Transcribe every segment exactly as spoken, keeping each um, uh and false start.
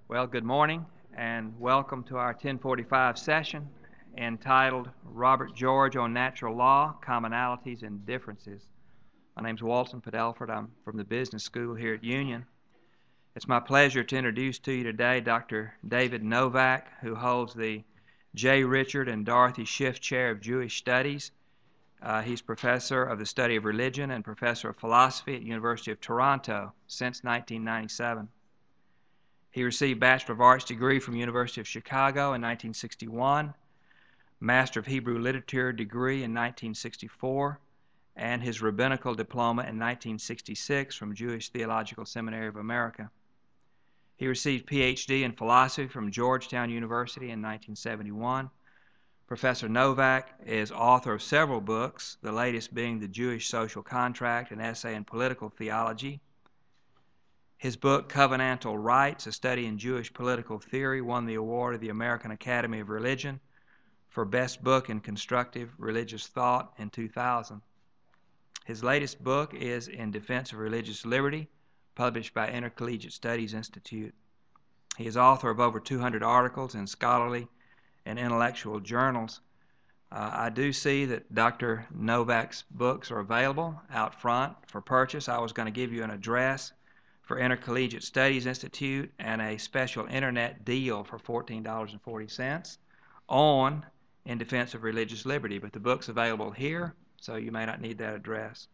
Well, good morning and welcome to our ten forty-five session entitled Robert George on Natural Law, Commonalities and Differences. My name is Walton Padelford. I'm from the Business School here at Union. It's my pleasure to introduce to you today Doctor David Novak, who holds the J. Richard and Dorothy Schiff Chair of Jewish Studies. Uh, he's professor of the study of religion and professor of philosophy at the University of Toronto since nineteen ninety-seven. He received Bachelor of Arts degree from University of Chicago in nineteen sixty-one, Master of Hebrew Literature degree in nineteen sixty-four, and his rabbinical diploma in nineteen sixty-six from Jewish Theological Seminary of America. He received P H D in philosophy from Georgetown University in nineteen seventy-one. Professor Novak is author of several books, the latest being The Jewish Social Contract, an essay in political theology. His book, Covenantal Rights, A Study in Jewish Political Theory, won the award of the American Academy of Religion for Best Book in Constructive Religious Thought in two thousand. His latest book is In Defense of Religious Liberty, published by Intercollegiate Studies Institute. He is author of over two hundred articles in scholarly and intellectual journals. Uh, I do see that Doctor Novak's books are available out front for purchase. I was going to give you an address for Intercollegiate Studies Institute and a special internet deal for fourteen dollars and forty cents on In Defense of Religious Liberty, but the book's available here, so you may not need that address.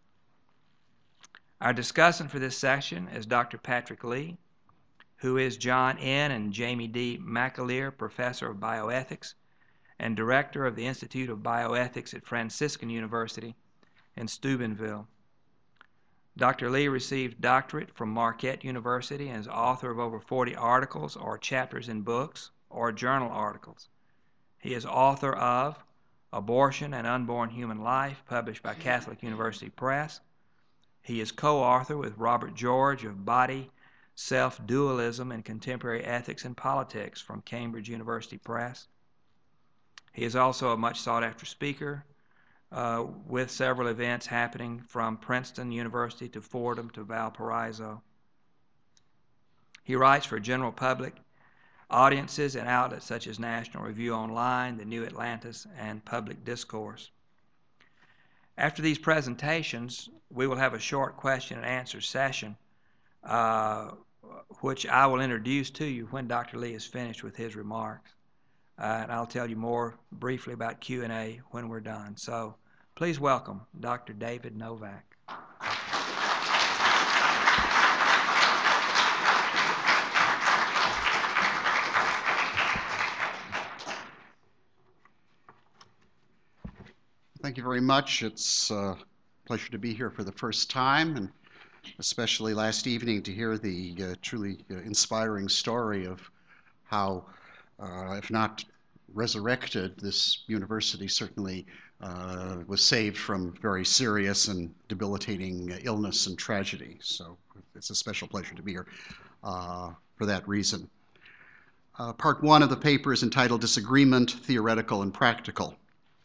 Our discussant for this session is Doctor Patrick Lee, who is John N. and Jamie D. McAleer Professor of Bioethics and Director of the Institute of Bioethics at Franciscan University in Steubenville. Doctor Lee received doctorate from Marquette University and is author of over forty articles or chapters in books or journal articles. He is author of Abortion and Unborn Human Life, published by Catholic University Press. He is co-author with Robert George of Body, Self-Dualism and Contemporary Ethics and Politics from Cambridge University Press. He is also a much sought-after speaker, Uh, with several events happening from Princeton University to Fordham to Valparaiso. He writes for general public audiences and outlets such as National Review Online, The New Atlantis, and Public Discourse. After these presentations, we will have a short question and answer session, uh, which I will introduce to you when Doctor Lee is finished with his remarks. Uh, and I'll tell you more briefly about Q and A when we're done. So please welcome Doctor David Novak. Thank you very much. It's a pleasure to be here for the first time, and especially last evening to hear the uh, truly uh, inspiring story of how, uh, if not resurrected, this university certainly uh, was saved from very serious and debilitating illness and tragedy. So it's a special pleasure to be here uh, for that reason. Uh, part one of the paper is entitled Disagreement, Theoretical and Practical.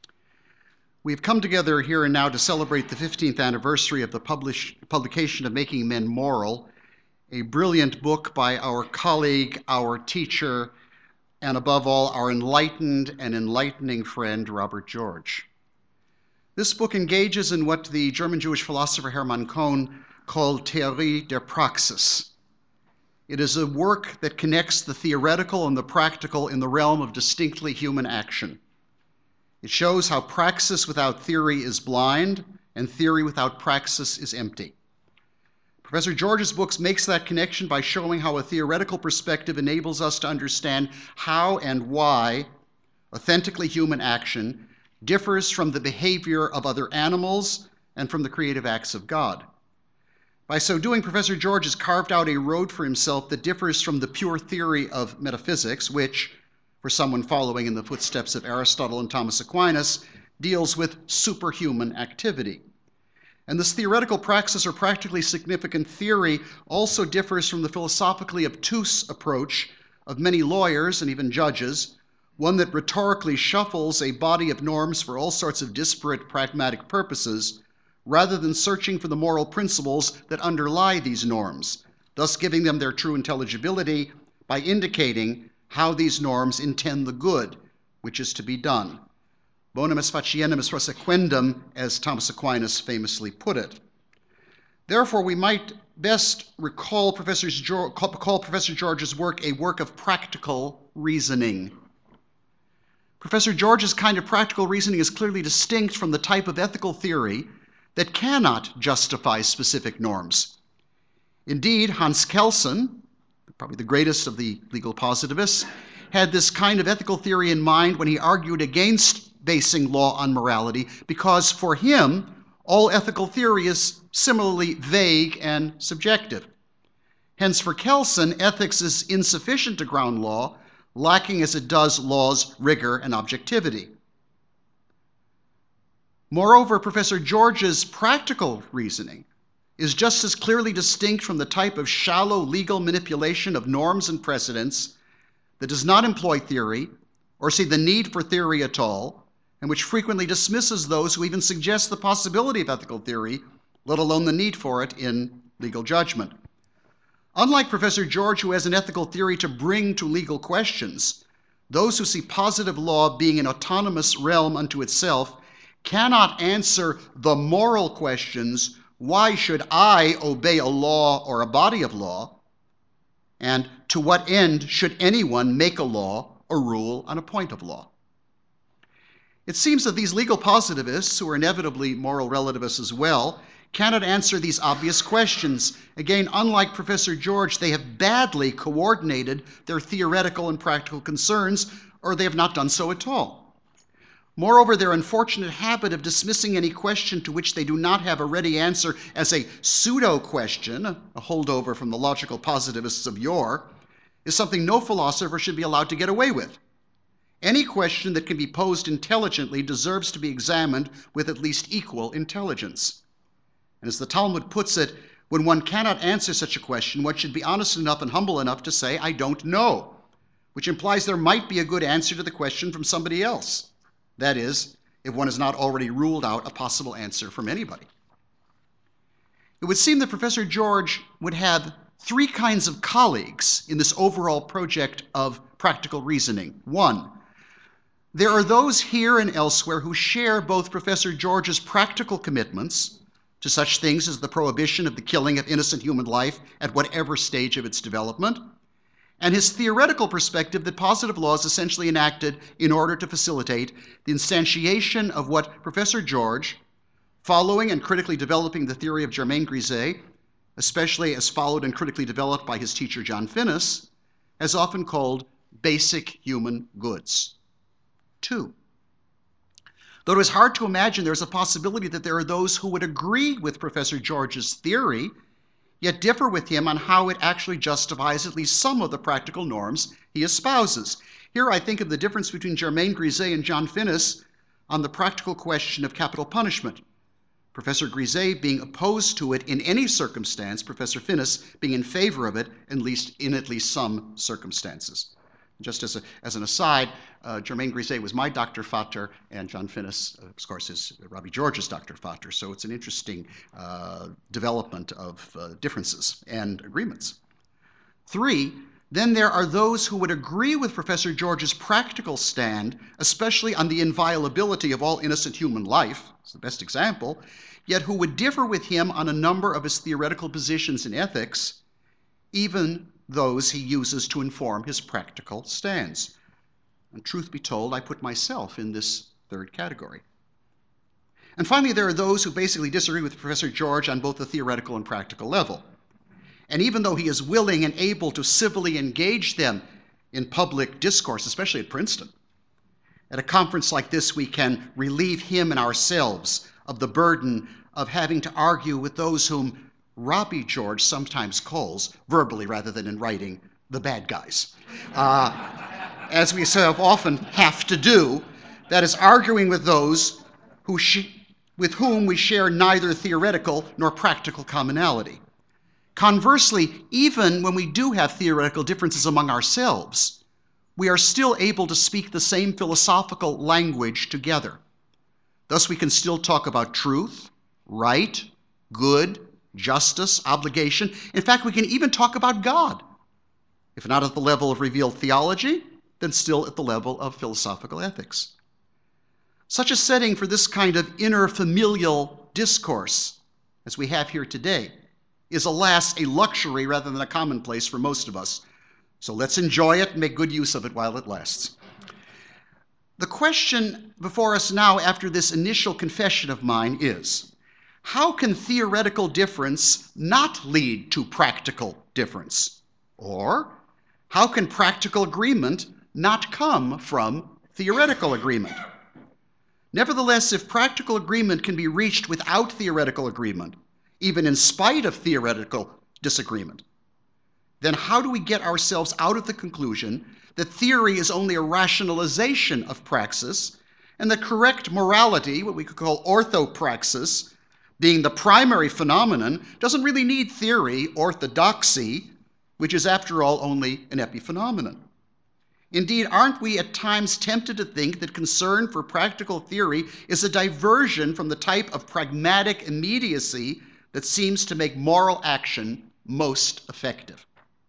We've come together here and now to celebrate the fifteenth anniversary of the publish, publication of Making Men Moral, a brilliant book by our colleague, our teacher, and above all, our enlightened and enlightening friend, Robert George. This book engages in what the German Jewish philosopher Hermann Cohn called Theorie der Praxis. It is a work that connects the theoretical and the practical in the realm of distinctly human action. It shows how praxis without theory is blind and theory without praxis is empty. Professor George's books makes that connection by showing how a theoretical perspective enables us to understand how and why authentically human action differs from the behavior of other animals and from the creative acts of God. By so doing, Professor George has carved out a road for himself that differs from the pure theory of metaphysics, which, for someone following in the footsteps of Aristotle and Thomas Aquinas, deals with superhuman activity. And this theoretical praxis or practically significant theory also differs from the philosophically obtuse approach of many lawyers and even judges, one that rhetorically shuffles a body of norms for all sorts of disparate pragmatic purposes, rather than searching for the moral principles that underlie these norms, thus giving them their true intelligibility by indicating how these norms intend the good which is to be done. Bonum est faciendum est prosequendum, as Thomas Aquinas famously put it. Therefore, we might best recall Professor George, call Professor George's work a work of practical reasoning. Professor George's kind of practical reasoning is clearly distinct from the type of ethical theory that cannot justify specific norms. Indeed, Hans Kelsen, probably the greatest of the legal positivists, had this kind of ethical theory in mind when he argued against basing law on morality, because for him, all ethical theory is similarly vague and subjective. Hence, for Kelsen, ethics is insufficient to ground law, lacking as it does law's rigor and objectivity. Moreover, Professor George's practical reasoning is just as clearly distinct from the type of shallow legal manipulation of norms and precedents that does not employ theory or see the need for theory at all, and which frequently dismisses those who even suggest the possibility of ethical theory, let alone the need for it in legal judgment. Unlike Professor George, who has an ethical theory to bring to legal questions, those who see positive law being an autonomous realm unto itself cannot answer the moral questions, why should I obey a law or a body of law? And to what end should anyone make a law or rule on a point of law? It seems that these legal positivists, who are inevitably moral relativists as well, cannot answer these obvious questions. Again, unlike Professor George, they have badly coordinated their theoretical and practical concerns, or they have not done so at all. Moreover, their unfortunate habit of dismissing any question to which they do not have a ready answer as a pseudo-question, a holdover from the logical positivists of yore, is something no philosopher should be allowed to get away with. Any question that can be posed intelligently deserves to be examined with at least equal intelligence. And as the Talmud puts it, when one cannot answer such a question, one should be honest enough and humble enough to say, I don't know, which implies there might be a good answer to the question from somebody else. That is, if one has not already ruled out a possible answer from anybody. It would seem that Professor George would have three kinds of colleagues in this overall project of practical reasoning. One, there are those here and elsewhere who share both Professor George's practical commitments to such things as the prohibition of the killing of innocent human life at whatever stage of its development, and his theoretical perspective that positive law is essentially enacted in order to facilitate the instantiation of what Professor George, following and critically developing the theory of Germain Grisez, especially as followed and critically developed by his teacher John Finnis, has often called basic human goods. Two, though it is hard to imagine there's a possibility that there are those who would agree with Professor George's theory, yet differ with him on how it actually justifies at least some of the practical norms he espouses. Here I think of the difference between Germain Grisez and John Finnis on the practical question of capital punishment. Professor Grisez being opposed to it in any circumstance, Professor Finnis being in favor of it, at least in at least some circumstances. Just as, a, as an aside, uh, Germain Grisez was my Doctor Vater, and John Finnis, uh, of course, is Rabbi George's Doctor Vater. So it's an interesting uh, development of uh, differences and agreements. Three, then there are those who would agree with Professor George's practical stand, especially on the inviolability of all innocent human life, it's the best example, yet who would differ with him on a number of his theoretical positions in ethics, even those he uses to inform his practical stance. And truth be told, I put myself in this third category. And finally, there are those who basically disagree with Professor George on both the theoretical and practical level. And even though he is willing and able to civilly engage them in public discourse, especially at Princeton, at a conference like this, we can relieve him and ourselves of the burden of having to argue with those whom Rabbi George sometimes calls, verbally rather than in writing, the bad guys. Uh, as we so often have to do, that is arguing with those who sh- with whom we share neither theoretical nor practical commonality. Conversely, even when we do have theoretical differences among ourselves, we are still able to speak the same philosophical language together. Thus, we can still talk about truth, right, good, justice, obligation. In fact, we can even talk about God. If not at the level of revealed theology, then still at the level of philosophical ethics. Such a setting for this kind of inner familial discourse, as we have here today, is, alas, a luxury rather than a commonplace for most of us. So let's enjoy it and make good use of it while it lasts. The question before us now, after this initial confession of mine, is, how can theoretical difference not lead to practical difference? Or, how can practical agreement not come from theoretical agreement? Nevertheless, if practical agreement can be reached without theoretical agreement, even in spite of theoretical disagreement, then how do we get ourselves out of the conclusion that theory is only a rationalization of praxis, and that correct morality, what we could call orthopraxis, being the primary phenomenon, doesn't really need theory, orthodoxy, which is after all only an epiphenomenon? Indeed, aren't we at times tempted to think that concern for practical theory is a diversion from the type of pragmatic immediacy that seems to make moral action most effective?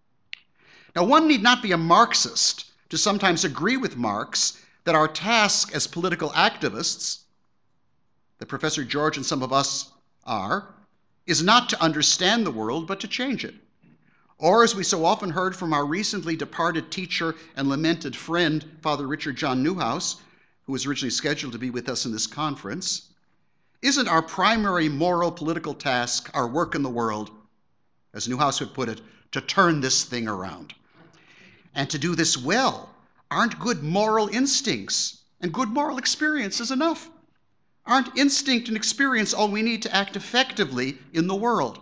Now, one need not be a Marxist to sometimes agree with Marx that our task as political activists, that Professor George and some of us are, is not to understand the world, but to change it. Or, as we so often heard from our recently departed teacher and lamented friend, Father Richard John Newhouse, who was originally scheduled to be with us in this conference, isn't our primary moral political task, our work in the world, as Newhouse would put it, to turn this thing around? And to do this well, aren't good moral instincts and good moral experiences enough? Aren't instinct and experience all we need to act effectively in the world?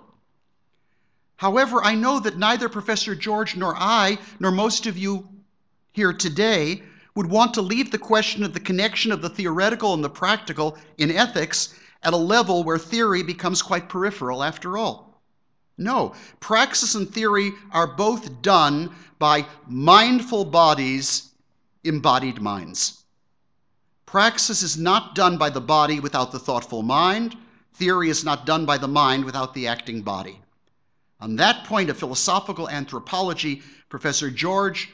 However, I know that neither Professor George nor I, nor most of you here today, would want to leave the question of the connection of the theoretical and the practical in ethics at a level where theory becomes quite peripheral after all. No, praxis and theory are both done by mindful bodies, embodied minds. Praxis is not done by the body without the thoughtful mind. Theory is not done by the mind without the acting body. On that point of philosophical anthropology, Professor George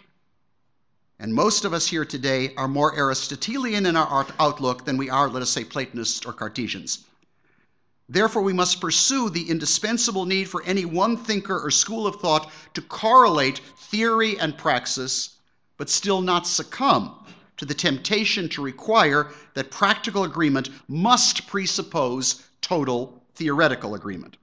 and most of us here today are more Aristotelian in our outlook than we are, let us say, Platonists or Cartesians. Therefore, we must pursue the indispensable need for any one thinker or school of thought to correlate theory and praxis, but still not succumb to the temptation to require that practical agreement must presuppose total theoretical agreement.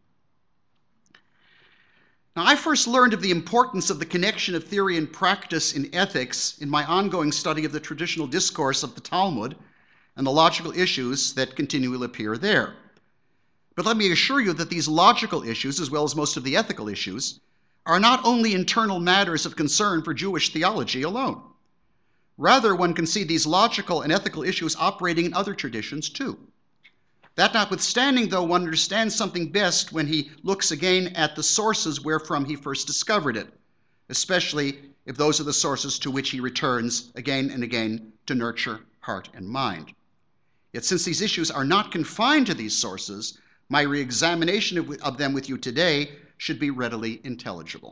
Now, I first learned of the importance of the connection of theory and practice in ethics in my ongoing study of the traditional discourse of the Talmud and the logical issues that continually appear there. But let me assure you that these logical issues, as well as most of the ethical issues, are not only internal matters of concern for Jewish theology alone. Rather, one can see these logical and ethical issues operating in other traditions too. That notwithstanding, though, one understands something best when he looks again at the sources wherefrom he first discovered it, especially if those are the sources to which he returns again and again to nurture heart and mind. Yet since these issues are not confined to these sources, my re-examination of, of them with you today should be readily intelligible.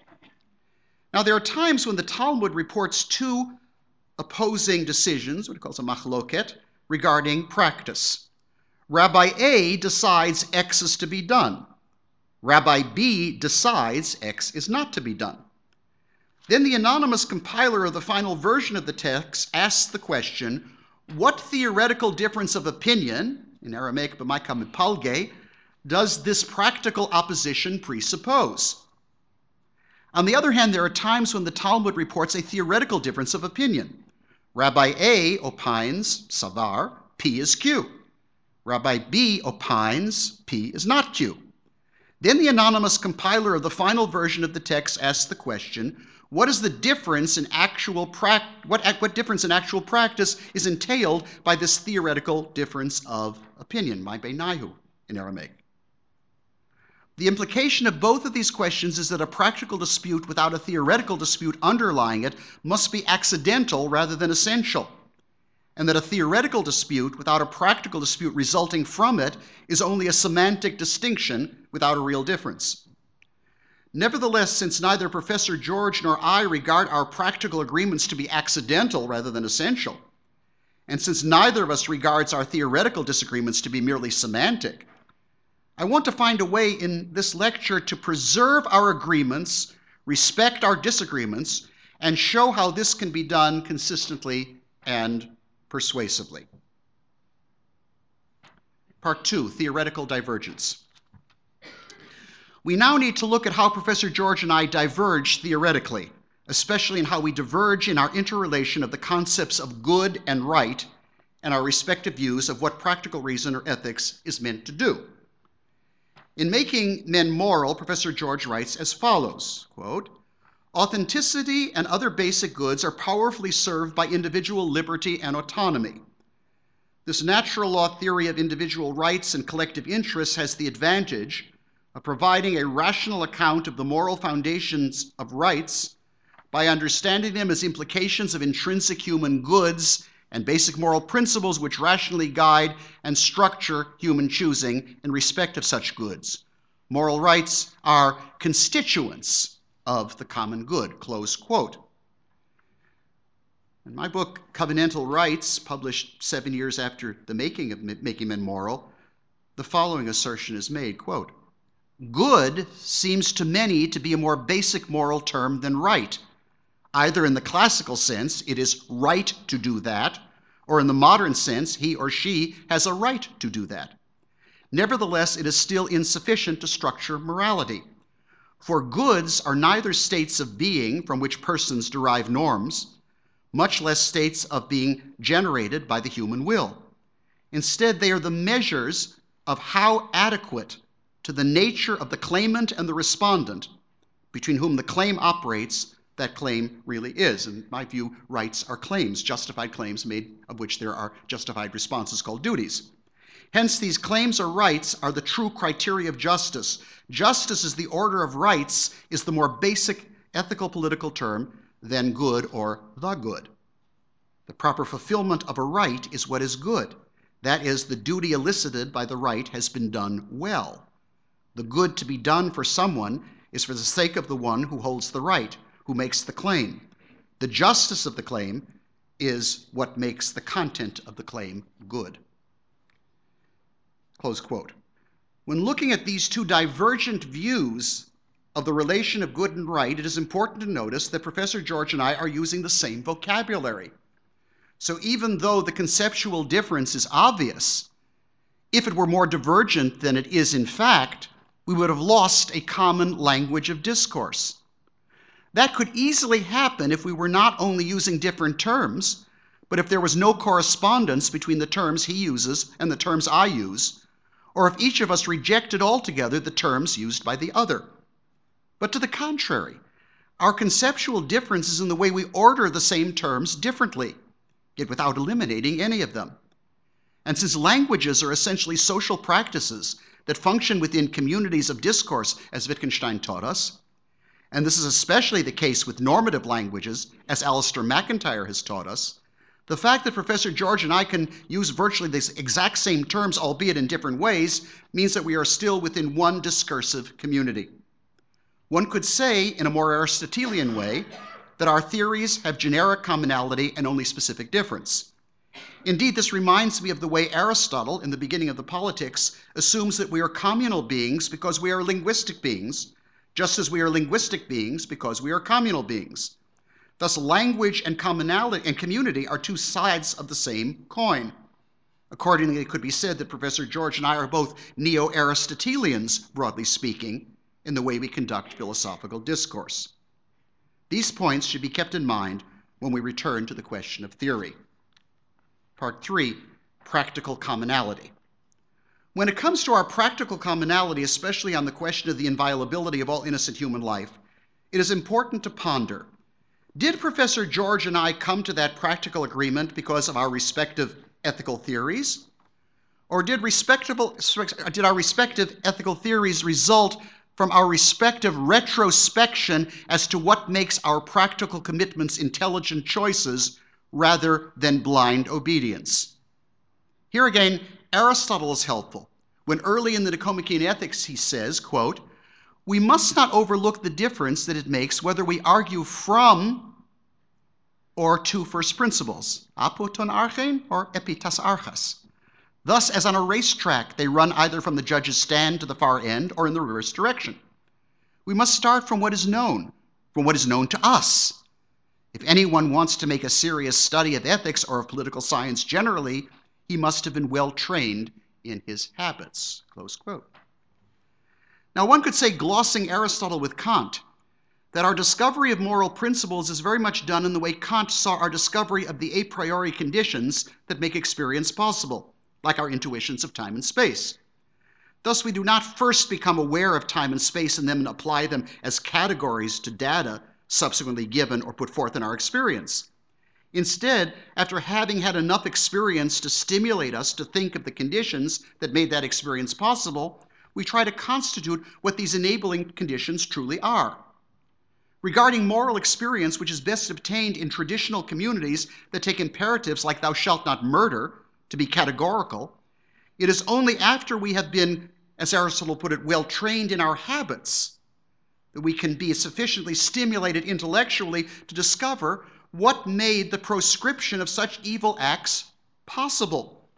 Now, there are times when the Talmud reports two opposing decisions, what it calls a machloket, regarding practice. Rabbi A decides X is to be done. Rabbi B decides X is not to be done. Then the anonymous compiler of the final version of the text asks the question, what theoretical difference of opinion, in Aramaic b'maika mipalge, does this practical opposition presuppose? On the other hand, there are times when the Talmud reports a theoretical difference of opinion. Rabbi A opines, savar, P is Q. Rabbi B opines, P is not Q. Then the anonymous compiler of the final version of the text asks the question, what is the difference in actual prac- what, what difference in actual practice is entailed by this theoretical difference of opinion, my beinayu in Aramaic? The implication of both of these questions is that a practical dispute without a theoretical dispute underlying it must be accidental rather than essential, and that a theoretical dispute without a practical dispute resulting from it is only a semantic distinction without a real difference. Nevertheless, since neither Professor George nor I regard our practical agreements to be accidental rather than essential, and since neither of us regards our theoretical disagreements to be merely semantic, I want to find a way in this lecture to preserve our agreements, respect our disagreements, and show how this can be done consistently and persuasively. Part two, theoretical divergence. We now need to look at how Professor George and I diverge theoretically, especially in how we diverge in our interrelation of the concepts of good and right and our respective views of what practical reason or ethics is meant to do. In Making Men Moral, Professor George writes as follows, quote, "Authenticity and other basic goods are powerfully served by individual liberty and autonomy. This natural law theory of individual rights and collective interests has the advantage of providing a rational account of the moral foundations of rights by understanding them as implications of intrinsic human goods and basic moral principles which rationally guide and structure human choosing in respect of such goods. Moral rights are constituents of the common good," close quote. In my book, Covenantal Rights, published seven years after the making of Making Men Moral, the following assertion is made, quote, "Good seems to many to be a more basic moral term than right. Either in the classical sense, it is right to do that, or in the modern sense, he or she has a right to do that. Nevertheless, it is still insufficient to structure morality. For goods are neither states of being from which persons derive norms, much less states of being generated by the human will. Instead, they are the measures of how adequate to the nature of the claimant and the respondent, between whom the claim operates, that claim really is." In my view, rights are claims, justified claims made of which there are justified responses called duties. Hence, these claims or rights are the true criteria of justice. Justice as the order of rights is the more basic ethical political term than good or the good. The proper fulfillment of a right is what is good. That is, the duty elicited by the right has been done well. The good to be done for someone is for the sake of the one who holds the right, who makes the claim. The justice of the claim is what makes the content of the claim good." Close quote. When looking at these two divergent views of the relation of good and right, it is important to notice that Professor George and I are using the same vocabulary. So even though the conceptual difference is obvious, if it were more divergent than it is in fact, we would have lost a common language of discourse. That could easily happen if we were not only using different terms, but if there was no correspondence between the terms he uses and the terms I use, or if each of us rejected altogether the terms used by the other. But to the contrary, our conceptual difference is in the way we order the same terms differently, yet without eliminating any of them. And since languages are essentially social practices that function within communities of discourse, as Wittgenstein taught us, and this is especially the case with normative languages, as Alistair McIntyre has taught us, the fact that Professor George and I can use virtually the exact same terms, albeit in different ways, means that we are still within one discursive community. One could say, in a more Aristotelian way, that our theories have generic commonality and only specific difference. Indeed, this reminds me of the way Aristotle, in the beginning of the Politics, assumes that we are communal beings because we are linguistic beings, just as we are linguistic beings because we are communal beings. Thus, language and commonality and community are two sides of the same coin. Accordingly, it could be said that Professor George and I are both neo-Aristotelians, broadly speaking, in the way we conduct philosophical discourse. These points should be kept in mind when we return to the question of theory. Part three, practical commonality. When it comes to our practical commonality, especially on the question of the inviolability of all innocent human life, it is important to ponder, did Professor George and I come to that practical agreement because of our respective ethical theories? Or did, respectable, did our respective ethical theories result from our respective retrospection as to what makes our practical commitments intelligent choices rather than blind obedience? Here again, Aristotle is helpful. When early in the Nicomachean Ethics he says, quote, we must not overlook the difference that it makes whether we argue from or to first principles, apo ton archein or epi tas archas. Thus, as on a racetrack, they run either from the judge's stand to the far end or in the reverse direction. We must start from what is known, from what is known to us. If anyone wants to make a serious study of ethics or of political science generally, he must have been well trained in his habits, close quote. Now, one could say, glossing Aristotle with Kant, that our discovery of moral principles is very much done in the way Kant saw our discovery of the a priori conditions that make experience possible, like our intuitions of time and space. Thus, we do not first become aware of time and space and then apply them as categories to data subsequently given or put forth in our experience. Instead, after having had enough experience to stimulate us to think of the conditions that made that experience possible, we try to constitute what these enabling conditions truly are. Regarding moral experience, which is best obtained in traditional communities that take imperatives like thou shalt not murder to be categorical, it is only after we have been, as Aristotle put it, well trained in our habits that we can be sufficiently stimulated intellectually to discover what made the proscription of such evil acts possible.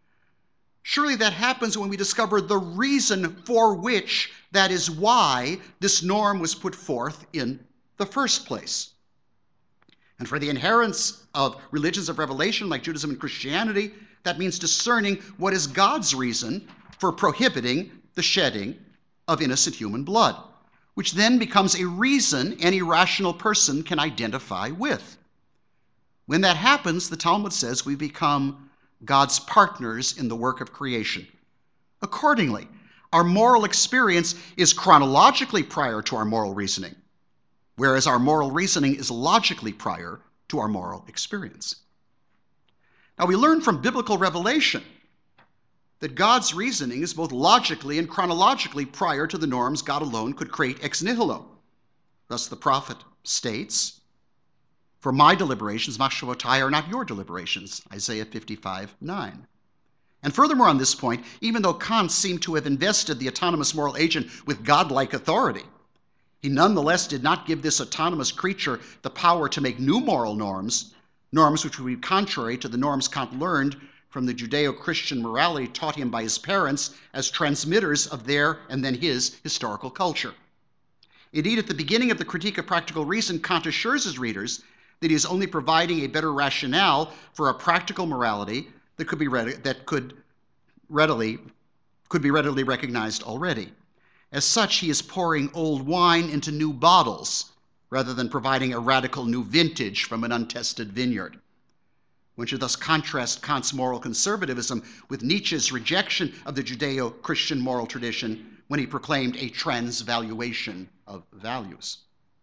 Surely that happens when we discover the reason for which, that is why, this norm was put forth in the first place. And for the adherents of religions of revelation like Judaism and Christianity, that means discerning what is God's reason for prohibiting the shedding of innocent human blood, which then becomes a reason any rational person can identify with. When that happens, the Talmud says we become God's partners in the work of creation. Accordingly, our moral experience is chronologically prior to our moral reasoning, whereas our moral reasoning is logically prior to our moral experience. Now, we learn from biblical revelation that God's reasoning is both logically and chronologically prior to the norms God alone could create ex nihilo. Thus, the prophet states, "For my deliberations, machshavotai, are not your deliberations," Isaiah fifty-five nine. And furthermore, on this point, even though Kant seemed to have invested the autonomous moral agent with godlike authority, he nonetheless did not give this autonomous creature the power to make new moral norms, norms which would be contrary to the norms Kant learned from the Judeo-Christian morality taught him by his parents as transmitters of their and then his historical culture. Indeed, at the beginning of the Critique of Practical Reason, Kant assures his readers that he is only providing a better rationale for a practical morality that could be read, that could readily could be readily recognized already. As such, he is pouring old wine into new bottles rather than providing a radical new vintage from an untested vineyard. One should thus contrast Kant's moral conservatism with Nietzsche's rejection of the Judeo-Christian moral tradition when he proclaimed a transvaluation of values.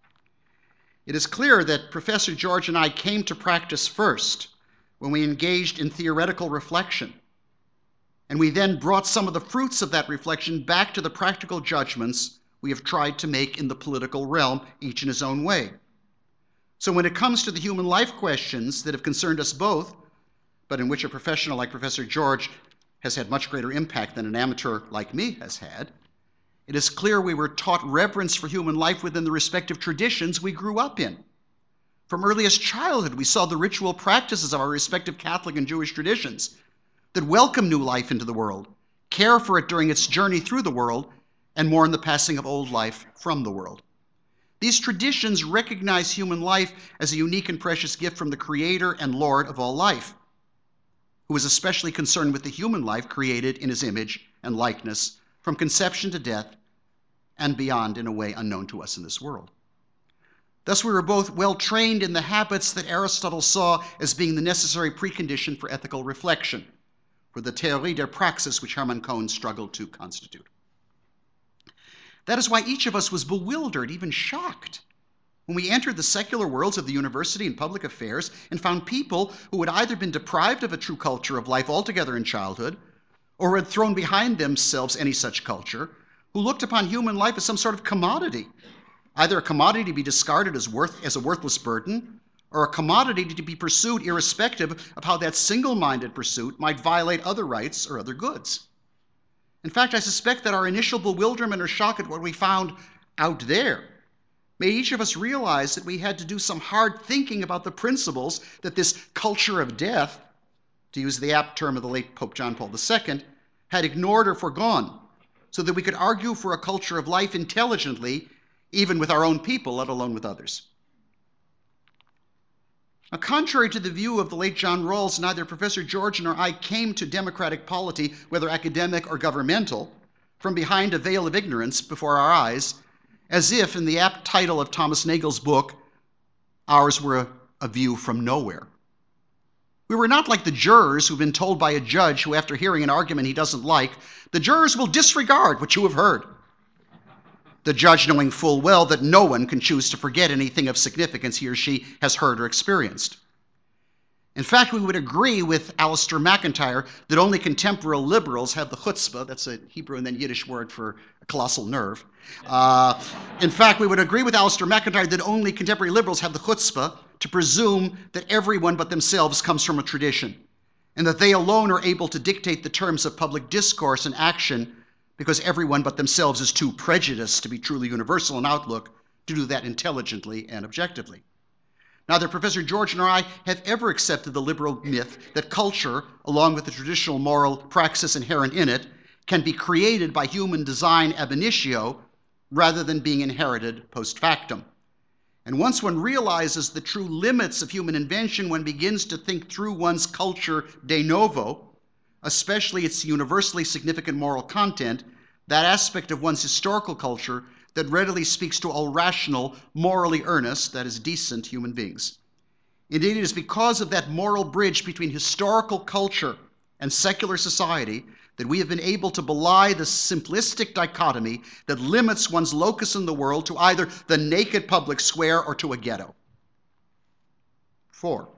It is clear that Professor George and I came to practice first when we engaged in theoretical reflection, and we then brought some of the fruits of that reflection back to the practical judgments we have tried to make in the political realm, each in his own way. So when it comes to the human life questions that have concerned us both, but in which a professional like Professor George has had much greater impact than an amateur like me has had, it is clear we were taught reverence for human life within the respective traditions we grew up in. From earliest childhood, we saw the ritual practices of our respective Catholic and Jewish traditions that welcome new life into the world, care for it during its journey through the world, and mourn the passing of old life from the world. These traditions recognize human life as a unique and precious gift from the Creator and Lord of all life, who is especially concerned with the human life created in his image and likeness from conception to death and beyond in a way unknown to us in this world. Thus, we were both well trained in the habits that Aristotle saw as being the necessary precondition for ethical reflection, for the Theorie der Praxis which Hermann Cohen struggled to constitute. That is why each of us was bewildered, even shocked, when we entered the secular worlds of the university and public affairs and found people who had either been deprived of a true culture of life altogether in childhood, or had thrown behind themselves any such culture, who looked upon human life as some sort of commodity, either a commodity to be discarded as, worth, as a worthless burden, or a commodity to be pursued irrespective of how that single-minded pursuit might violate other rights or other goods. In fact, I suspect that our initial bewilderment or shock at what we found out there. May each of us realize that we had to do some hard thinking about the principles that this culture of death, to use the apt term of the late Pope John Paul the Second, had ignored or foregone, so that we could argue for a culture of life intelligently, even with our own people, let alone with others. Now, contrary to the view of the late John Rawls, neither Professor George nor I came to democratic polity, whether academic or governmental, from behind a veil of ignorance before our eyes, as if, in the apt title of Thomas Nagel's book, ours were a, a view from nowhere. We were not like the jurors who've been told by a judge who, after hearing an argument he doesn't like, the jurors will disregard what you have heard. The judge knowing full well that no one can choose to forget anything of significance he or she has heard or experienced. In fact, we would agree with Alistair McIntyre that only contemporary liberals have the chutzpah, that's a Hebrew and then Yiddish word for a colossal nerve. Uh, in fact, we would agree with Alistair McIntyre that only contemporary liberals have the chutzpah to presume that everyone but themselves comes from a tradition, and that they alone are able to dictate the terms of public discourse and action because everyone but themselves is too prejudiced to be truly universal in outlook to do that intelligently and objectively. Neither Professor George nor I have ever accepted the liberal myth that culture, along with the traditional moral praxis inherent in it, can be created by human design ab initio rather than being inherited post factum. And once one realizes the true limits of human invention, one begins to think through one's culture de novo, especially its universally significant moral content, that aspect of one's historical culture that readily speaks to all rational, morally earnest, that is, decent human beings. Indeed, it is because of that moral bridge between historical culture and secular society that we have been able to belie the simplistic dichotomy that limits one's locus in the world to either the naked public square or to a ghetto. Four,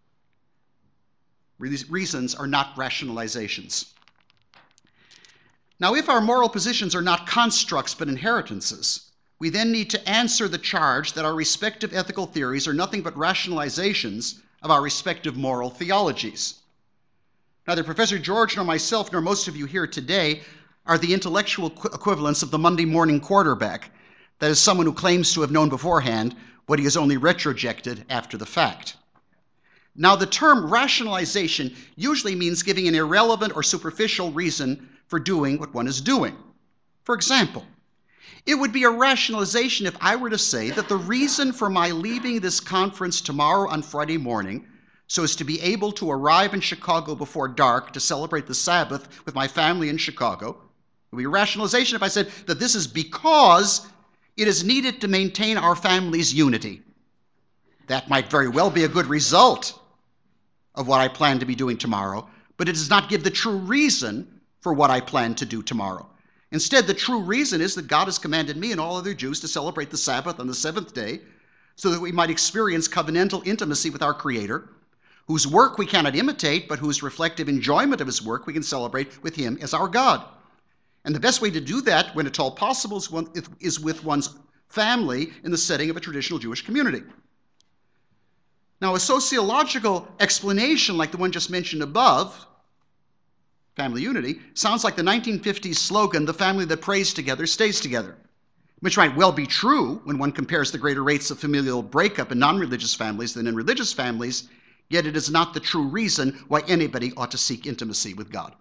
these reasons are not rationalizations. Now, if our moral positions are not constructs but inheritances, we then need to answer the charge that our respective ethical theories are nothing but rationalizations of our respective moral theologies. Neither Professor George nor myself nor most of you here today are the intellectual equivalents of the Monday morning quarterback, that is, someone who claims to have known beforehand what he has only retrojected after the fact. Now, the term rationalization usually means giving an irrelevant or superficial reason for doing what one is doing. For example, it would be a rationalization if I were to say that the reason for my leaving this conference tomorrow on Friday morning, so as to be able to arrive in Chicago before dark to celebrate the Sabbath with my family in Chicago, it would be a rationalization if I said that this is because it is needed to maintain our family's unity. That might very well be a good result of what I plan to be doing tomorrow, but it does not give the true reason for what I plan to do tomorrow. Instead, the true reason is that God has commanded me and all other Jews to celebrate the Sabbath on the seventh day so that we might experience covenantal intimacy with our Creator, whose work we cannot imitate, but whose reflective enjoyment of his work we can celebrate with him as our God. And the best way to do that, when at all possible, is, one, is with one's family in the setting of a traditional Jewish community. Now, a sociological explanation like the one just mentioned above, family unity, sounds like the nineteen fifties slogan, "The family that prays together stays together," which might well be true when one compares the greater rates of familial breakup in non-religious families than in religious families, yet it is not the true reason why anybody ought to seek intimacy with God.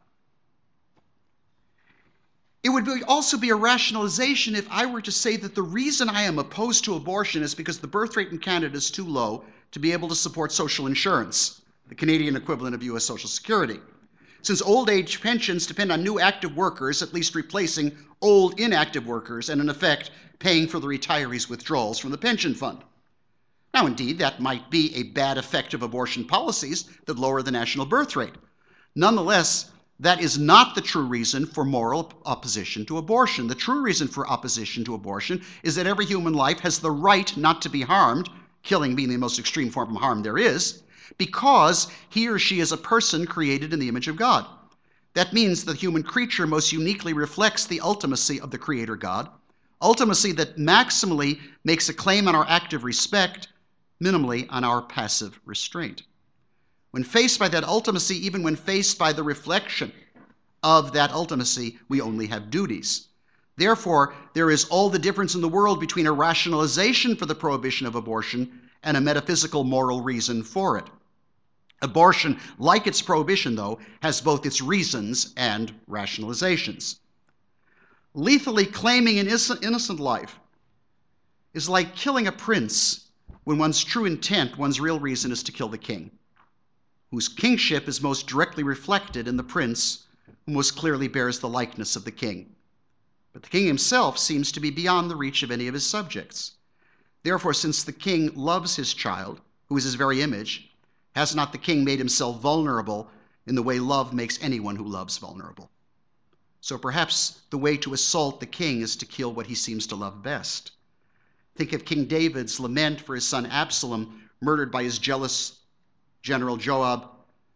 It would be also be a rationalization if I were to say that the reason I am opposed to abortion is because the birth rate in Canada is too low to be able to support social insurance, the Canadian equivalent of U S Social Security. Since old age pensions depend on new active workers at least replacing old inactive workers and in effect paying for the retirees' withdrawals from the pension fund. Now, indeed, that might be a bad effect of abortion policies that lower the national birth rate. Nonetheless, that is not the true reason for moral opposition to abortion. The true reason for opposition to abortion is that every human life has the right not to be harmed, killing being the most extreme form of harm there is, because he or she is a person created in the image of God. That means the human creature most uniquely reflects the ultimacy of the Creator God, ultimacy that maximally makes a claim on our active respect, minimally on our passive restraint. When faced by that ultimacy, even when faced by the reflection of that ultimacy, we only have duties. Therefore, there is all the difference in the world between a rationalization for the prohibition of abortion and a metaphysical moral reason for it. Abortion, like its prohibition, though, has both its reasons and rationalizations. Lethally claiming an innocent life is like killing a prince when one's true intent, one's real reason, is to kill the king, whose kingship is most directly reflected in the prince, who most clearly bears the likeness of the king. But the king himself seems to be beyond the reach of any of his subjects. Therefore, since the king loves his child, who is his very image, has not the king made himself vulnerable in the way love makes anyone who loves vulnerable? So perhaps the way to assault the king is to kill what he seems to love best. Think of King David's lament for his son Absalom, murdered by his jealous general Joab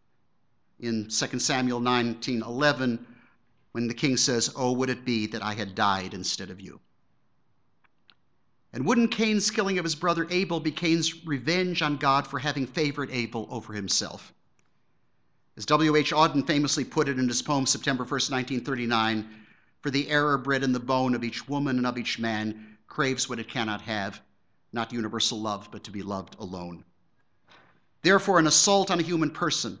in Second Samuel nineteen eleven, when the king says, "Oh, would it be that I had died instead of you?" And wouldn't Cain's killing of his brother Abel be Cain's revenge on God for having favored Abel over himself? As W H Auden famously put it in his poem September first, nineteen thirty-nine, "For the error bred in the bone of each woman and of each man craves what it cannot have, not universal love, but to be loved alone." Therefore, an assault on a human person,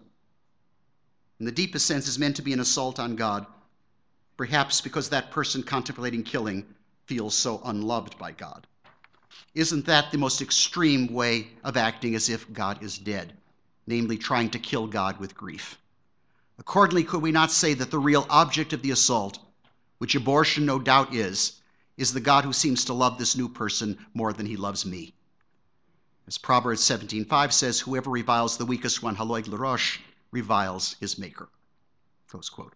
in the deepest sense, is meant to be an assault on God, perhaps because that person contemplating killing feels so unloved by God. Isn't that the most extreme way of acting as if God is dead, namely trying to kill God with grief? Accordingly, could we not say that the real object of the assault, which abortion no doubt is, is the God who seems to love this new person more than he loves me? As Proverbs seventeen five says, "Whoever reviles the weakest one, haloig l'rosh, reviles his maker." Close quote.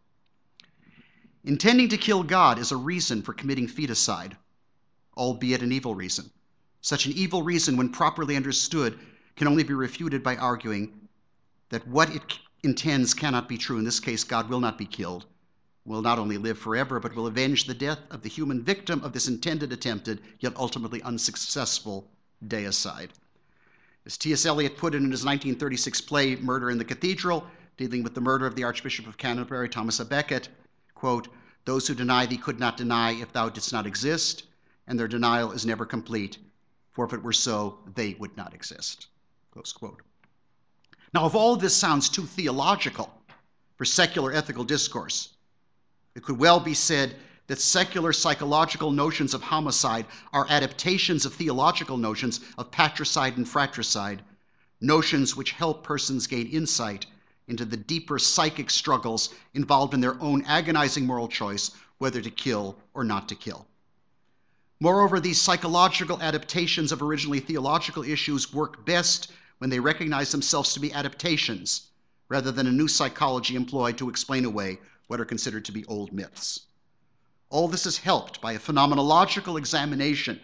Intending to kill God is a reason for committing feticide, albeit an evil reason. Such an evil reason, when properly understood, can only be refuted by arguing that what it intends cannot be true. In this case, God will not be killed, will not only live forever, but will avenge the death of the human victim of this intended, attempted, yet ultimately unsuccessful deicide. As T S Eliot put it in his nineteen thirty-six play, Murder in the Cathedral, dealing with the murder of the Archbishop of Canterbury, Thomas à Becket, quote, "Those who deny thee could not deny if thou didst not exist, and their denial is never complete, for if it were so, they would not exist." Close quote. Now, if all of this sounds too theological for secular ethical discourse, it could well be said that secular psychological notions of homicide are adaptations of theological notions of patricide and fratricide, notions which help persons gain insight into the deeper psychic struggles involved in their own agonizing moral choice whether to kill or not to kill. Moreover, these psychological adaptations of originally theological issues work best when they recognize themselves to be adaptations, rather than a new psychology employed to explain away what are considered to be old myths. All this is helped by a phenomenological examination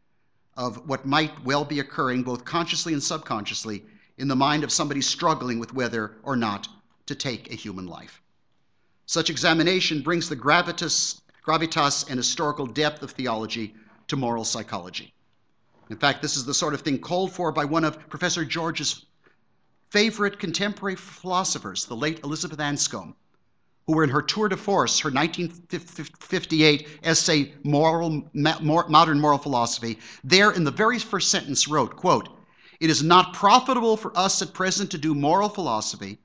of what might well be occurring both consciously and subconsciously in the mind of somebody struggling with whether or not to take a human life. Such examination brings the gravitas, gravitas and historical depth of theology to moral psychology. In fact, this is the sort of thing called for by one of Professor George's favorite contemporary philosophers, the late Elizabeth Anscombe, who were in her tour de force, her nineteen fifty-eight essay, Moral, Modern Moral Philosophy, there in the very first sentence wrote, quote, "It is not profitable for us at present to do moral philosophy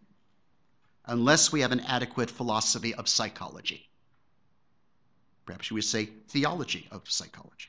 unless we have an adequate philosophy of psychology." Perhaps you would say theology of psychology.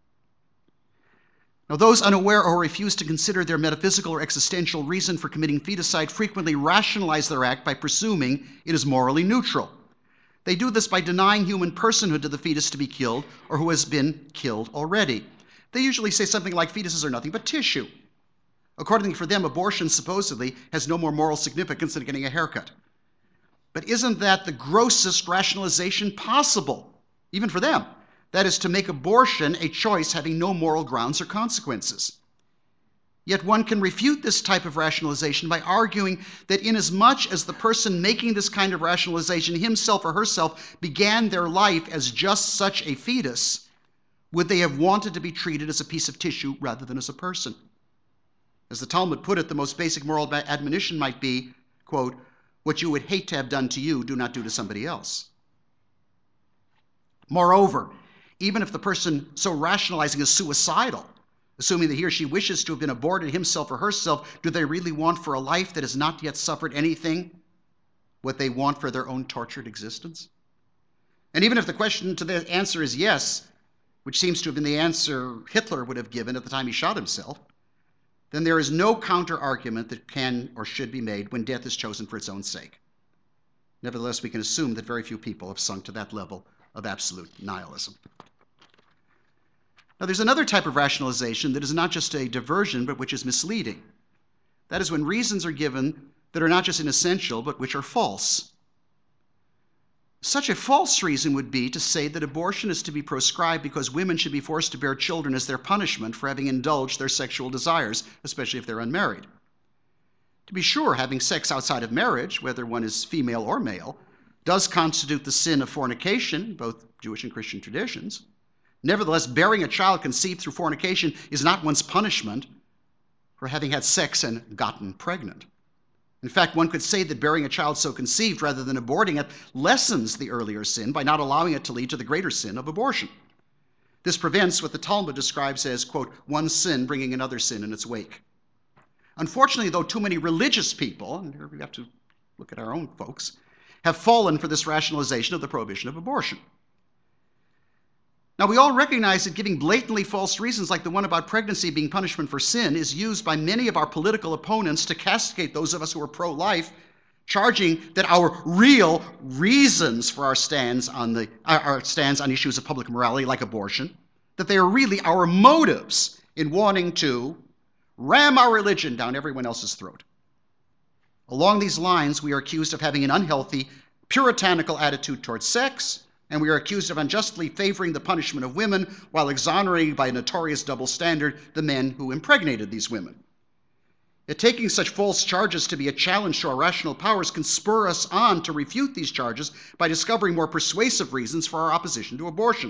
Now, those unaware or refuse to consider their metaphysical or existential reason for committing feticide frequently rationalize their act by presuming it is morally neutral. They do this by denying human personhood to the fetus to be killed or who has been killed already. They usually say something like fetuses are nothing but tissue. Accordingly, for them, abortion supposedly has no more moral significance than getting a haircut. But isn't that the grossest rationalization possible, even for them? That is, to make abortion a choice having no moral grounds or consequences. Yet one can refute this type of rationalization by arguing that inasmuch as the person making this kind of rationalization himself or herself began their life as just such a fetus, would they have wanted to be treated as a piece of tissue rather than as a person? As the Talmud put it, the most basic moral admonition might be, quote, "What you would hate to have done to you, do not do to somebody else." Moreover, even if the person so rationalizing is suicidal, assuming that he or she wishes to have been aborted himself or herself, do they really want for a life that has not yet suffered anything what they want for their own tortured existence? And even if the question to the answer is yes, which seems to have been the answer Hitler would have given at the time he shot himself, then there is no counter-argument that can or should be made when death is chosen for its own sake. Nevertheless, we can assume that very few people have sunk to that level of absolute nihilism. Now, there's another type of rationalization that is not just a diversion, but which is misleading. That is when reasons are given that are not just inessential, but which are false. Such a false reason would be to say that abortion is to be proscribed because women should be forced to bear children as their punishment for having indulged their sexual desires, especially if they're unmarried. To be sure, having sex outside of marriage, whether one is female or male, does constitute the sin of fornication, both Jewish and Christian traditions. Nevertheless, bearing a child conceived through fornication is not one's punishment for having had sex and gotten pregnant. In fact, one could say that bearing a child so conceived rather than aborting it lessens the earlier sin by not allowing it to lead to the greater sin of abortion. This prevents what the Talmud describes as, quote, one sin bringing another sin in its wake. Unfortunately, though, too many religious people, and here we have to look at our own folks, have fallen for this rationalization of the prohibition of abortion. Now, we all recognize that giving blatantly false reasons like the one about pregnancy being punishment for sin is used by many of our political opponents to castigate those of us who are pro-life, charging that our real reasons for our stands on the our stands on issues of public morality, like abortion, that they are really our motives in wanting to ram our religion down everyone else's throat. Along these lines, we are accused of having an unhealthy, puritanical attitude towards sex, and we are accused of unjustly favoring the punishment of women while exonerating by a notorious double standard the men who impregnated these women. Yet taking such false charges to be a challenge to our rational powers can spur us on to refute these charges by discovering more persuasive reasons for our opposition to abortion.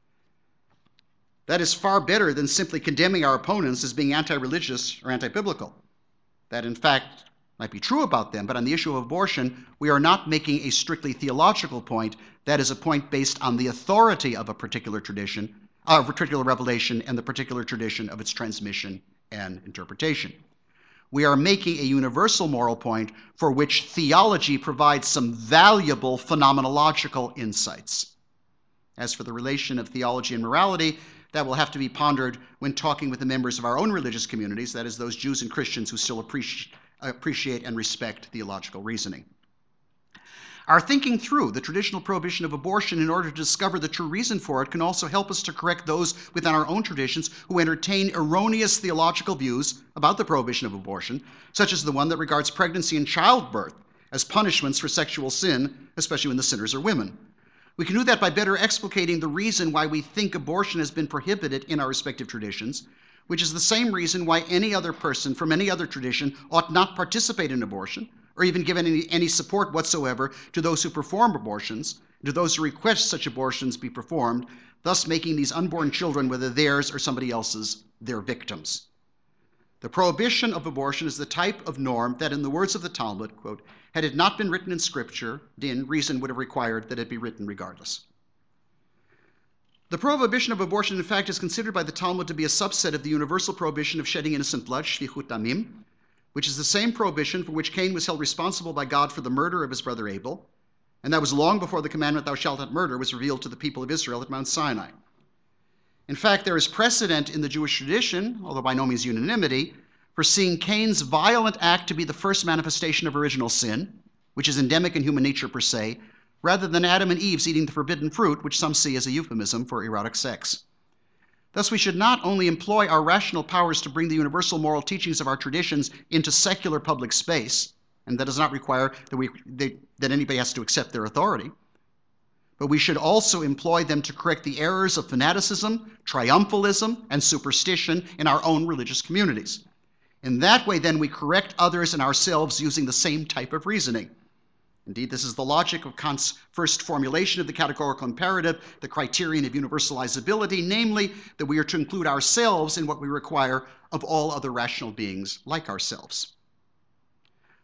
That is far better than simply condemning our opponents as being anti-religious or anti-biblical. That, in fact, might be true about them, but on the issue of abortion, we are not making a strictly theological point. That is a point based on the authority of a particular tradition, uh, a particular revelation, and the particular tradition of its transmission and interpretation. We are making a universal moral point for which theology provides some valuable phenomenological insights. As for the relation of theology and morality, that will have to be pondered when talking with the members of our own religious communities, that is, those Jews and Christians who still appreciate appreciate and respect theological reasoning. Our thinking through the traditional prohibition of abortion in order to discover the true reason for it can also help us to correct those within our own traditions who entertain erroneous theological views about the prohibition of abortion, such as the one that regards pregnancy and childbirth as punishments for sexual sin, especially when the sinners are women. We can do that by better explicating the reason why we think abortion has been prohibited in our respective traditions, which is the same reason why any other person from any other tradition ought not participate in abortion or even give any, any support whatsoever to those who perform abortions, to those who request such abortions be performed, thus making these unborn children, whether theirs or somebody else's, their victims. The prohibition of abortion is the type of norm that, in the words of the Talmud, quote, had it not been written in Scripture, din, reason would have required that it be written regardless. The prohibition of abortion, in fact, is considered by the Talmud to be a subset of the universal prohibition of shedding innocent blood, shfichut damim, which is the same prohibition for which Cain was held responsible by God for the murder of his brother Abel, and that was long before the commandment, thou shalt not murder, was revealed to the people of Israel at Mount Sinai. In fact, there is precedent in the Jewish tradition, although by no means unanimity, for seeing Cain's violent act to be the first manifestation of original sin, which is endemic in human nature per se, rather than Adam and Eve's eating the forbidden fruit, which some see as a euphemism for erotic sex. Thus, we should not only employ our rational powers to bring the universal moral teachings of our traditions into secular public space, and that does not require that, we, they, that anybody has to accept their authority, but we should also employ them to correct the errors of fanaticism, triumphalism, and superstition in our own religious communities. In that way, then, we correct others and ourselves using the same type of reasoning. Indeed, this is the logic of Kant's first formulation of the categorical imperative, the criterion of universalizability, namely that we are to include ourselves in what we require of all other rational beings like ourselves.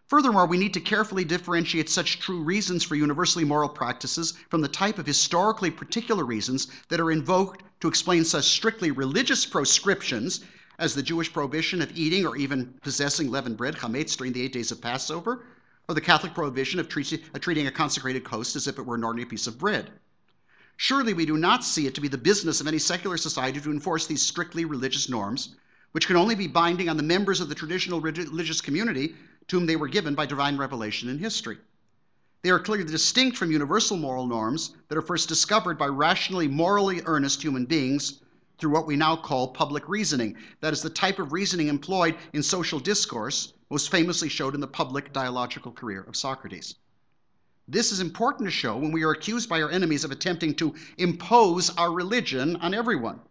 Furthermore, we need to carefully differentiate such true reasons for universally moral practices from the type of historically particular reasons that are invoked to explain such strictly religious proscriptions as the Jewish prohibition of eating or even possessing leavened bread, chametz, during the eight days of Passover, or the Catholic prohibition of treat- uh, treating a consecrated host as if it were an ordinary piece of bread. Surely we do not see it to be the business of any secular society to enforce these strictly religious norms, which can only be binding on the members of the traditional religious community to whom they were given by divine revelation in history. They are clearly distinct from universal moral norms that are first discovered by rationally, morally earnest human beings through what we now call public reasoning. That is the type of reasoning employed in social discourse, most famously showed in the public dialogical career of Socrates. This is important to show when we are accused by our enemies of attempting to impose our religion on everyone.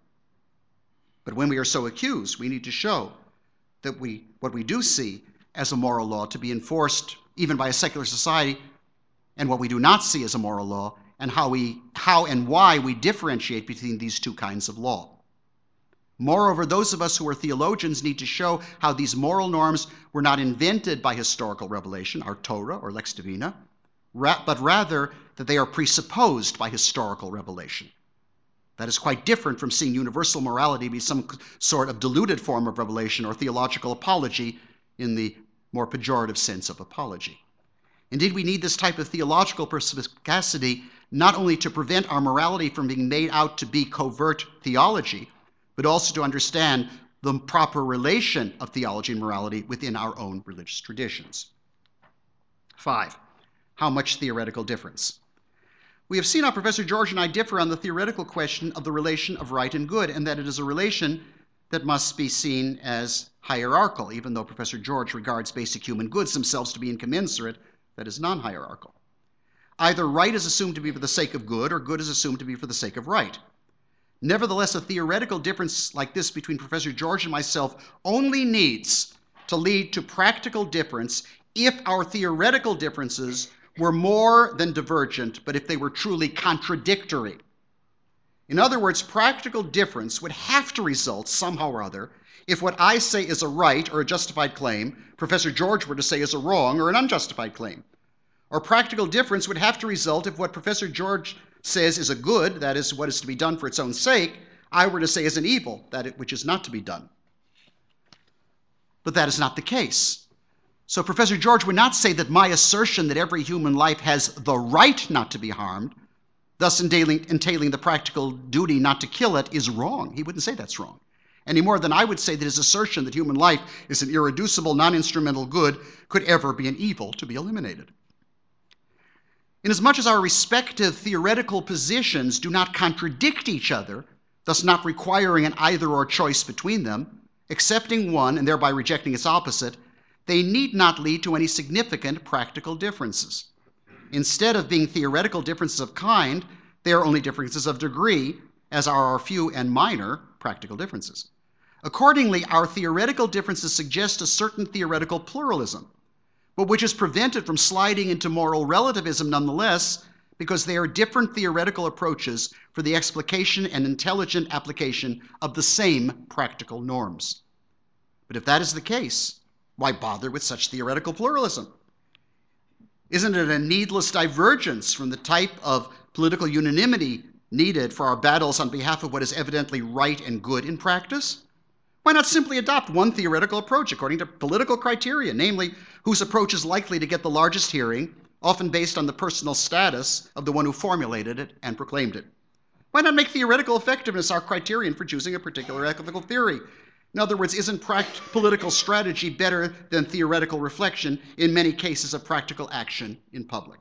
But when we are so accused, we need to show that we, what we do see as a moral law to be enforced even by a secular society, and what we do not see as a moral law, and how we, how and why we differentiate between these two kinds of law. Moreover, those of us who are theologians need to show how these moral norms were not invented by historical revelation, our Torah or Lex Divina, but rather that they are presupposed by historical revelation. That is quite different from seeing universal morality be some sort of diluted form of revelation or theological apology in the more pejorative sense of apology. Indeed, we need this type of theological perspicacity not only to prevent our morality from being made out to be covert theology, but also to understand the proper relation of theology and morality within our own religious traditions. Five, how much theoretical difference? We have seen how Professor George and I differ on the theoretical question of the relation of right and good, and that it is a relation that must be seen as hierarchical, even though Professor George regards basic human goods themselves to be incommensurate, that is non-hierarchical. Either right is assumed to be for the sake of good, or good is assumed to be for the sake of right. Nevertheless, a theoretical difference like this between Professor George and myself only needs to lead to practical difference if our theoretical differences were more than divergent, but if they were truly contradictory. In other words, practical difference would have to result somehow or other if what I say is a right or a justified claim, Professor George were to say is a wrong or an unjustified claim. Or practical difference would have to result if what Professor George says is a good, that is, what is to be done for its own sake, I were to say is an evil, that which is not to be done. But that is not the case. So Professor George would not say that my assertion that every human life has the right not to be harmed, thus entailing, entailing the practical duty not to kill it, is wrong. He wouldn't say that's wrong. Any more than I would say that his assertion that human life is an irreducible, non-instrumental good could ever be an evil to be eliminated. Inasmuch as our respective theoretical positions do not contradict each other, thus not requiring an either-or choice between them, accepting one and thereby rejecting its opposite, they need not lead to any significant practical differences. Instead of being theoretical differences of kind, they are only differences of degree, as are our few and minor practical differences. Accordingly, our theoretical differences suggest a certain theoretical pluralism, but which is prevented from sliding into moral relativism nonetheless, because they are different theoretical approaches for the explication and intelligent application of the same practical norms. But if that is the case, why bother with such theoretical pluralism? Isn't it a needless divergence from the type of political unanimity needed for our battles on behalf of what is evidently right and good in practice? Why not simply adopt one theoretical approach according to political criteria, namely, whose approach is likely to get the largest hearing, often based on the personal status of the one who formulated it and proclaimed it? Why not make theoretical effectiveness our criterion for choosing a particular ethical theory? In other words, isn't political strategy better than theoretical reflection in many cases of practical action in public?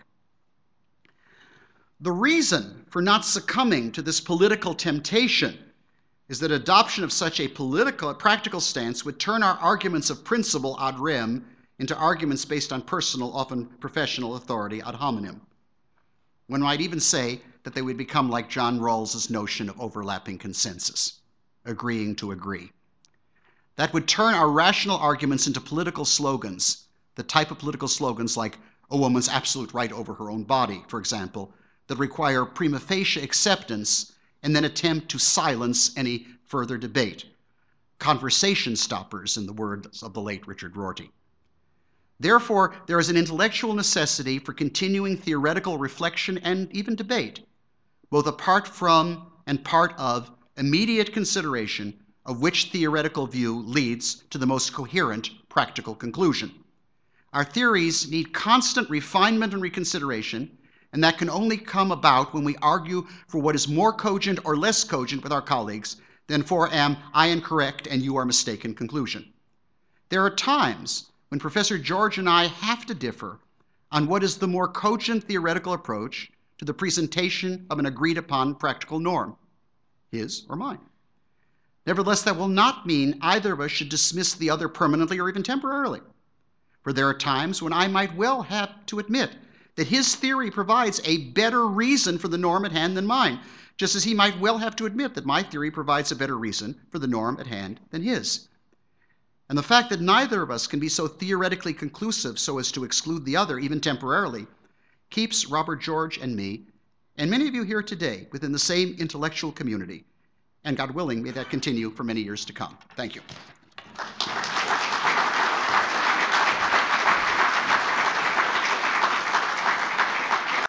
The reason for not succumbing to this political temptation is that adoption of such a political, practical stance would turn our arguments of principle ad rem into arguments based on personal, often professional authority ad hominem. One might even say that they would become like John Rawls's notion of overlapping consensus, agreeing to agree. That would turn our rational arguments into political slogans, the type of political slogans like a woman's absolute right over her own body, for example, that require prima facie acceptance and then attempt to silence any further debate. Conversation stoppers, in the words of the late Richard Rorty. Therefore, there is an intellectual necessity for continuing theoretical reflection and even debate, both apart from and part of immediate consideration of which theoretical view leads to the most coherent practical conclusion. Our theories need constant refinement and reconsideration, and that can only come about when we argue for what is more cogent or less cogent with our colleagues than for an I am correct and you are mistaken conclusion. There are times when Professor George and I have to differ on what is the more cogent theoretical approach to the presentation of an agreed upon practical norm, his or mine. Nevertheless, that will not mean either of us should dismiss the other permanently or even temporarily. For there are times when I might well have to admit that his theory provides a better reason for the norm at hand than mine, just as he might well have to admit that my theory provides a better reason for the norm at hand than his. And the fact that neither of us can be so theoretically conclusive so as to exclude the other, even temporarily, keeps Robert George and me, and many of you here today, within the same intellectual community. And God willing, may that continue for many years to come. Thank you.